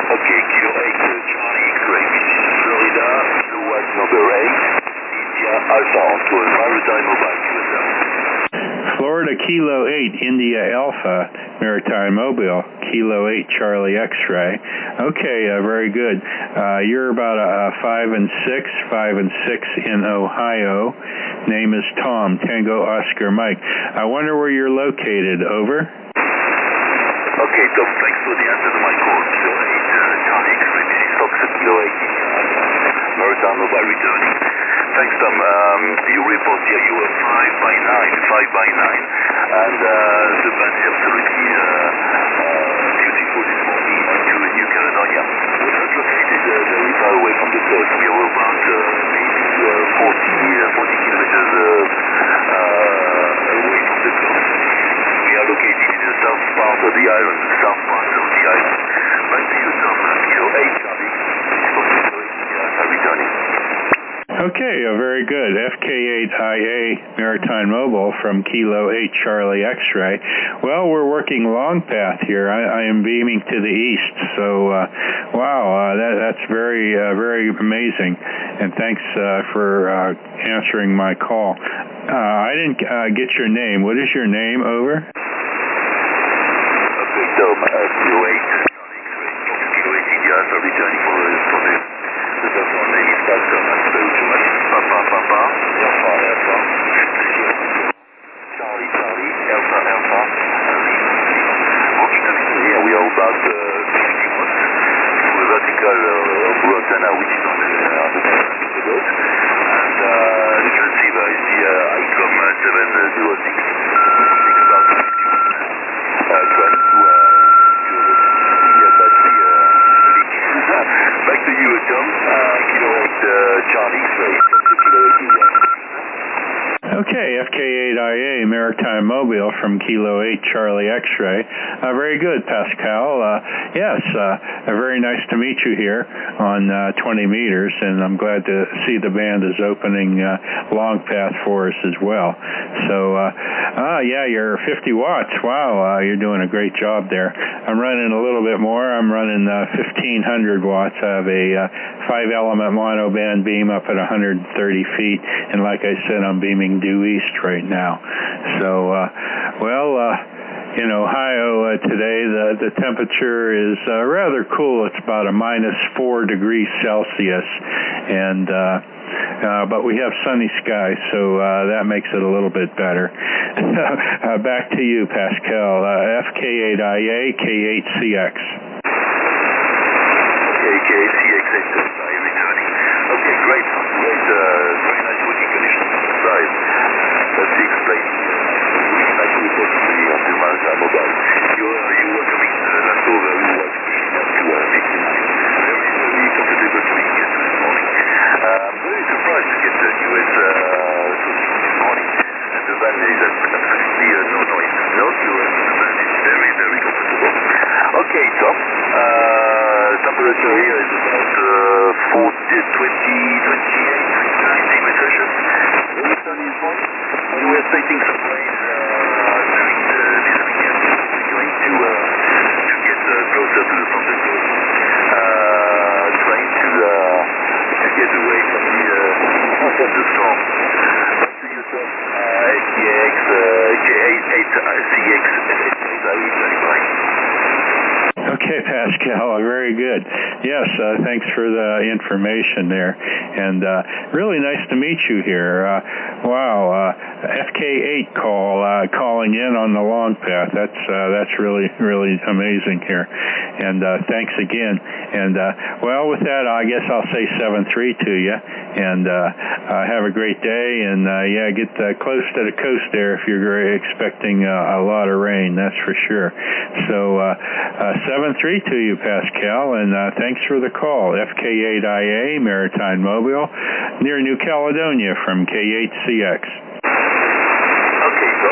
Okay, Kilo 8, Charlie X-ray, this is Florida, Kilo White number 8, India Alpha, onto a Maritime Mobile, USA. Florida Kilo 8, India Alpha, Maritime Mobile, Kilo 8, Charlie X-ray. Okay, very good. You're about 5 and 6 in Ohio. Name is Tom, Tango Oscar Mike. I wonder where you're located, over? Okay, Tom, thanks for the answer to my call. Kilo 8, Charlie X-ray, this is Fox at Kilo 8, Maritime Mobile returning. Thanks, Tom. You report here you were 5 by 9, and the band is absolutely beautiful this morning into New Caledonia. We're not located very far away from the coast. We are about maybe 40 kilometers away from the coast. We are located in the south part of the island, Back to you, Tom. Kilo 8, Charlie. Returning. Okay, very good. FK8IA Maritime Mobile from Kilo 8 Charlie X-ray. Well, we're working long path here. I am beaming to the east, so wow, that's very amazing. And thanks for answering my call. I didn't get your name. What is your name, over? Okay, Tom, Kilo 8 Kilo 8 India, so returning for the telephone name is Pascal. Papa, Alpha, Charlie, Alpha, walking the mission here, we are about 50 knots to a vertical antenna which is on the top of the boat, and the transceiver is the ICOM 706, about 50 trying to back to you, Tom. Kilo 8 Charlie X-ray. Okay, FK8IA Maritime Mobile from Kilo 8 Charlie X-ray. Very good, Pascal. Yes, very nice to meet you here on 20 meters, and I'm glad to see the band is opening long path for us as well. So, yeah, you're 50 watts. Wow, you're doing a great job there. I'm running a little bit more. I'm running 1,500 watts. I have a 5-element monoband beam up at 130 feet, and like I said, I'm beaming due east right now. So, in Ohio today, the temperature is rather cool. It's about a -4 degrees Celsius, and but we have sunny skies, so that makes it a little bit better. Back to you, Pascal. FK8IA, K8CX. Okay, K8CX, returning. Okay, great. Very nice working conditions on the side. Let's explain. Nice report on the Maritime Mobile. You were coming last over, we was pushing up to 15 miles. Very comfortable to get to this morning. I'm very surprised to get the US so strong this morning. And the band is absolutely no noise. No US, the band is very comfortable. Okay, Tom. Temperature here is about 28 degrees Celsius. Very sunny this morning. And we're expecting some rain during this weekend. We're going to get closer to the front of the coast, trying to get away from the storm. Back to you, Tom. FKX, K8CX, Okay, Pascal, very good. Yes, thanks for the information there, and really nice to meet you here. Wow, FK8 calling in on the long path. That's really amazing here, and thanks again. And well, with that, I guess I'll say 7-3 to you, and have a great day, and yeah, get close to the coast there if you're expecting a lot of rain. That's for sure. So 7-3 to you, Pascal, and thanks for the call. FK8IA Maritime Mobile near New Caledonia from K8CX. Okay, so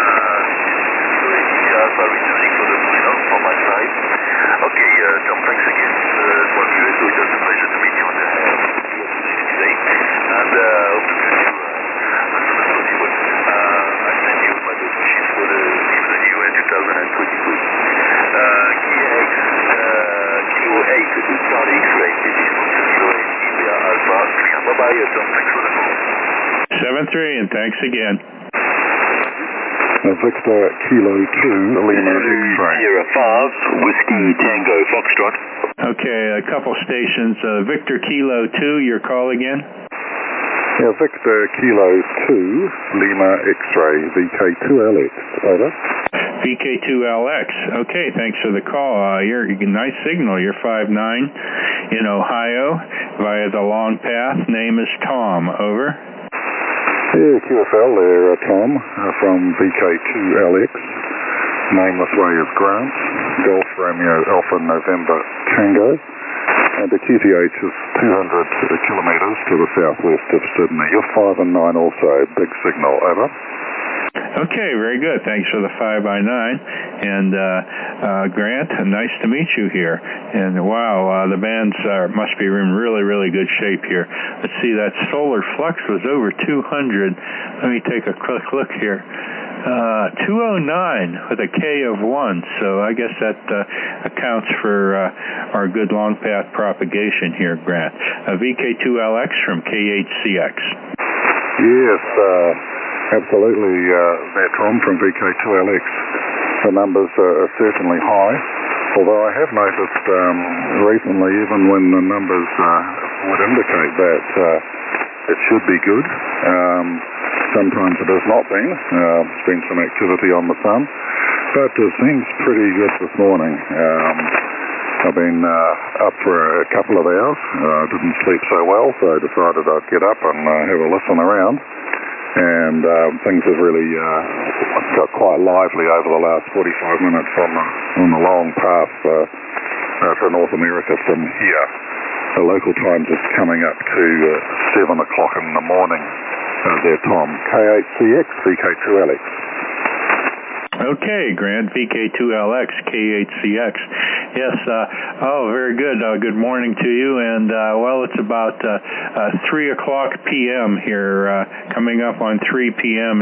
returning for the final from my side. Okay, Tom, thanks again for the US. So it was a pleasure to meet you on the today, and hope to meet you as soon as possible. I send you my best wishes for the season year 2023. KX Kilo 8 Hiya, Tom. Thanks for the call. 7-3, and thanks again. Victor Kilo 2, Lima X-ray. Sierra 5, Whiskey Tango Foxtrot. Okay, a couple stations. Victor Kilo 2, your call again? Yeah, Victor Kilo 2, Lima X-ray, VK2LX, over. VK2LX. Okay, thanks for the call. You're nice signal. You're 5'9", in Ohio, via the long path. Name is Tom, over. Yeah, QFL there, Tom, from VK2LX. Nameless way is Grant. Golf Romeo Alpha November Tango. And the QTH is 200 kilometres to the southwest of Sydney. You're 5 and 9 also. Big signal, over. Okay, very good. Thanks for the 5x9. And Grant, nice to meet you here. And wow, the bands must be in really, really good shape here. Let's see, that solar flux was over 200. Let me take a quick look here. 209 with a K of 1, so I guess that accounts for our good long path propagation here, Grant. VK2LX from KHCX. Yes, absolutely, Tom from VK2LX. The numbers are certainly high, although I have noticed recently, even when the numbers would indicate that it should be good, sometimes it has not been. There's been some activity on the sun, but it seems pretty good this morning. I've been up for a couple of hours. Didn't sleep so well, so I decided I'd get up and have a listen around. And things have really got quite lively over the last 45 minutes on the long path to North America from here. The local time's just coming up to 7 o'clock in the morning. There, Tom. KHCX, VK2LX. Okay, Grant, VK2LX, KHCX. Yes, very good. Good morning to you. And, well, it's about 3 o'clock p.m. here, coming up on 3 p.m.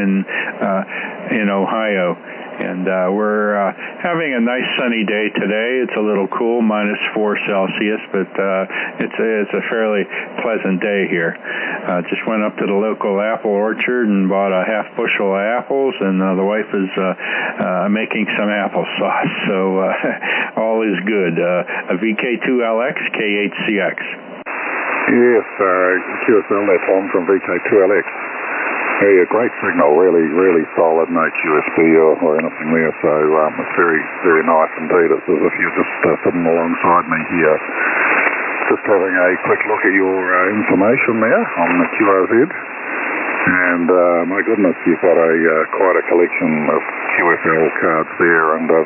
in Ohio. And we're having a nice sunny day today. It's a little cool, -4 Celsius, but it's a fairly pleasant day here. Just went up to the local apple orchard and bought a half bushel of apples, and the wife is making some applesauce. So all is good. A VK2LX, KHCX. Yes, QSL there, Tom, from VK2LX. Hey, a great signal, really, really solid, no QSB or anything there, so it's very, very nice indeed. It's as if you're just sitting alongside me here. Just having a quick look at your information there on the QRZ. And my goodness, you've got quite a collection of QFL cards there, and a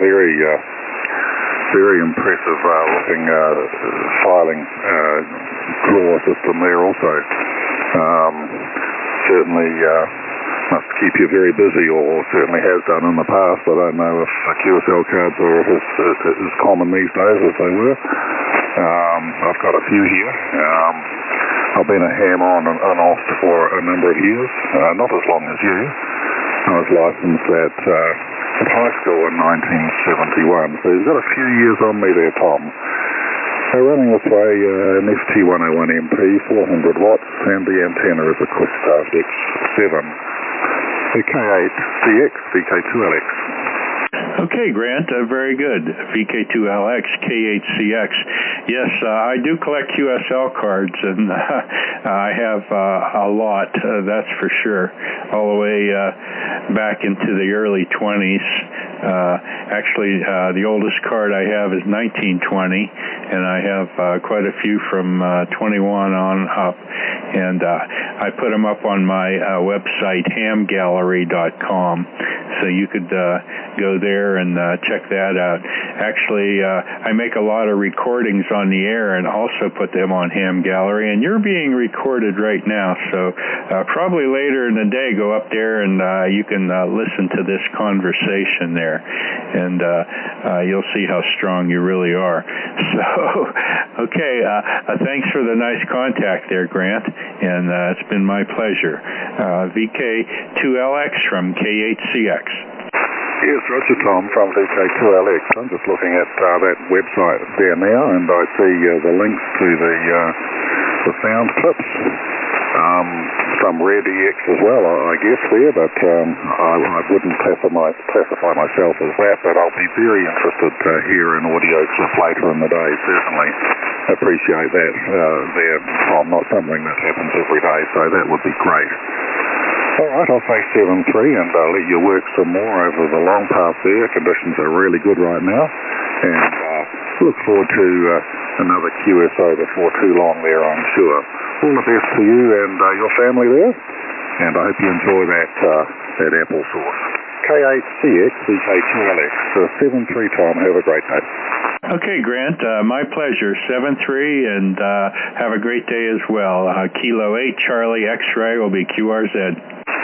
very impressive looking filing draw system there also. Certainly must keep you very busy, or certainly has done in the past. I don't know if QSL cards are as common these days as they were. I've got a few here. I've been a ham on and off for a number of years, not as long as you. I was licensed at high school in 1971, so you've got a few years on me there, Tom. Running this way, an FT101MP, 400 watts, and the antenna is a QuickStart X7. K8CX, VK2LX. Okay, Grant, very good. VK2LX, KHCX. Yes, I do collect QSL cards, and I have a lot, that's for sure, all the way back into the early 20s. Actually, the oldest card I have is 1920, and I have quite a few from 21 on up. And I put them up on my website, hamgallery.com, so you could go there and check that out. Actually, I make a lot of recordings on the air and also put them on Ham Gallery, and you're being recorded right now, so probably later in the day go up there and you can listen to this conversation there, and you'll see how strong you really are. So, okay, thanks for the nice contact there, Grant, and it's been my pleasure. VK2LX from KHCX. Yes, Roger, Tom, from VK2LX. I'm just looking at that website there now, and I see the links to the sound clips. some rare DX as well, I guess, there, but I wouldn't classify myself as that, but I'll be very interested to hear an audio clip later in the day, certainly appreciate that there, Tom, not something that happens every day, so that would be great. All right, I'll say 7-3 and let you work some more over the long path there. Conditions are really good right now, and look forward to another QSO before too long there, I'm sure. All the best to you and your family there, and I hope you enjoy that applesauce. K8CX, VK2LX, 7-3, Tom. Have a great day. Okay, Grant, my pleasure. 7-3, and have a great day as well. Kilo 8, Charlie X-Ray will be QRZ.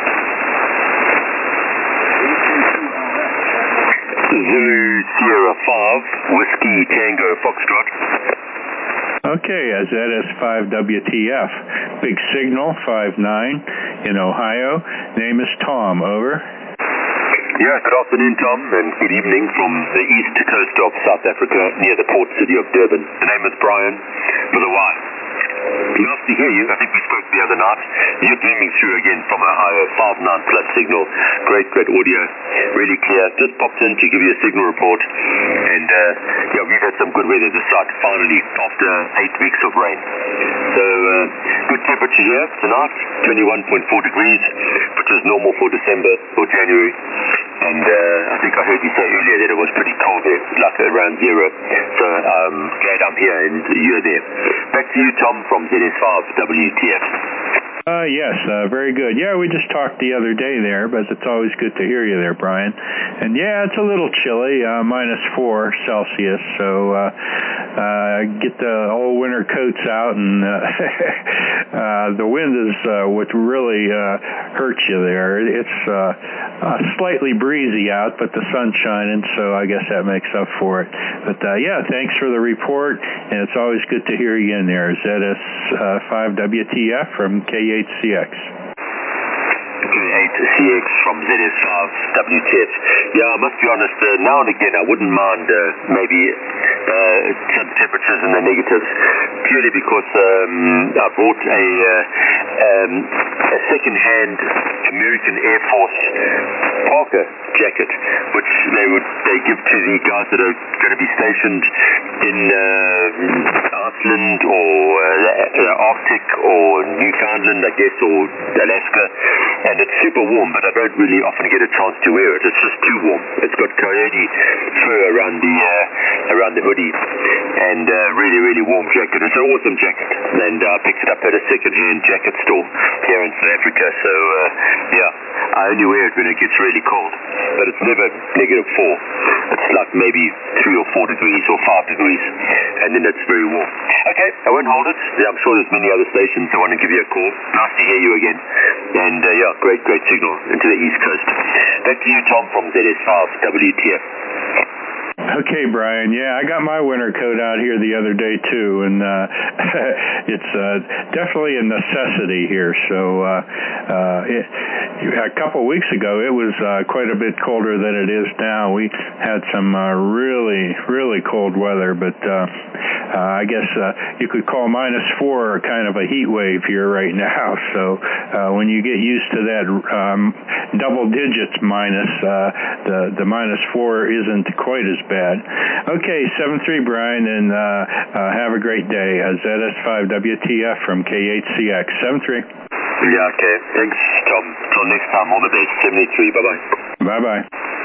Zulu Sierra 5, Whiskey Tango Foxtrot. Okay, ZS5WTF. Big Signal 59 in Ohio. Name is Tom, over. Yeah, good afternoon, Tom, and good evening from the east coast of South Africa near the port city of Durban. The name is Brian with a Y. Nice to hear you. I think we spoke the other night. You're beaming through again from Ohio, 5.9 plus signal. Great audio. Really clear. Just popped in to give you a signal report. And yeah, we've had some good weather this side, finally, after 8 weeks of rain. So good temperature here tonight, 21.4 degrees, which is normal for December or January. And I think I heard you say earlier that it was pretty cold there, like around zero. So glad I'm here and you're there. Back to you, Tom, from ZS5 WTF. Yes, very good. Yeah, we just talked the other day there, but it's always good to hear you there, Brian. And yeah, it's a little chilly, -4 Celsius, so get the old winter coats out, and the wind is what really hurts you there. It's slightly breezy out, but the sun's shining, so I guess that makes up for it. But yeah, thanks for the report, and it's always good to hear you in there. ZS5WTF from K8CX. K8CX from ZS5WTF. Yeah, I must be honest, now and again I wouldn't mind maybe some temperatures in the negatives, purely because I bought a second-hand American Air Force Parker jacket, which they give to the guys that are going to be stationed in Iceland or the Arctic or Newfoundland, I guess, or Alaska, and it's super warm, but I don't really often get a chance to wear it. It's just too warm. It's got coyote fur around the hoodie, and really, really warm jacket. It's an awesome jacket, and I picked it up at a second-hand jacket store here in South Africa. So yeah, I only wear it when it gets really cold, but it's never -4. It's like maybe 3 or 4 degrees or 5 degrees, and then it's very warm. Okay, I won't hold it. Yeah, I'm sure there's many other stations that want to give you a call. Nice to hear you again, and yeah, great signal into the East Coast. Back to you, Tom, from ZS5 WTF. Okay, Brian. Yeah, I got my winter coat out here the other day too, and it's definitely a necessity here. So a couple of weeks ago, it was quite a bit colder than it is now. We had some really cold weather, but I guess you could call -4 kind of a heat wave here right now. So when you get used to that double digits minus, the -4 isn't quite as bad. Okay, 7-3, Brian, and have a great day. ZS5WTF from K8CX. 7-3. Yeah, okay. Thanks, Tom. Till next time. All the best. 73. Bye-bye. Bye-bye.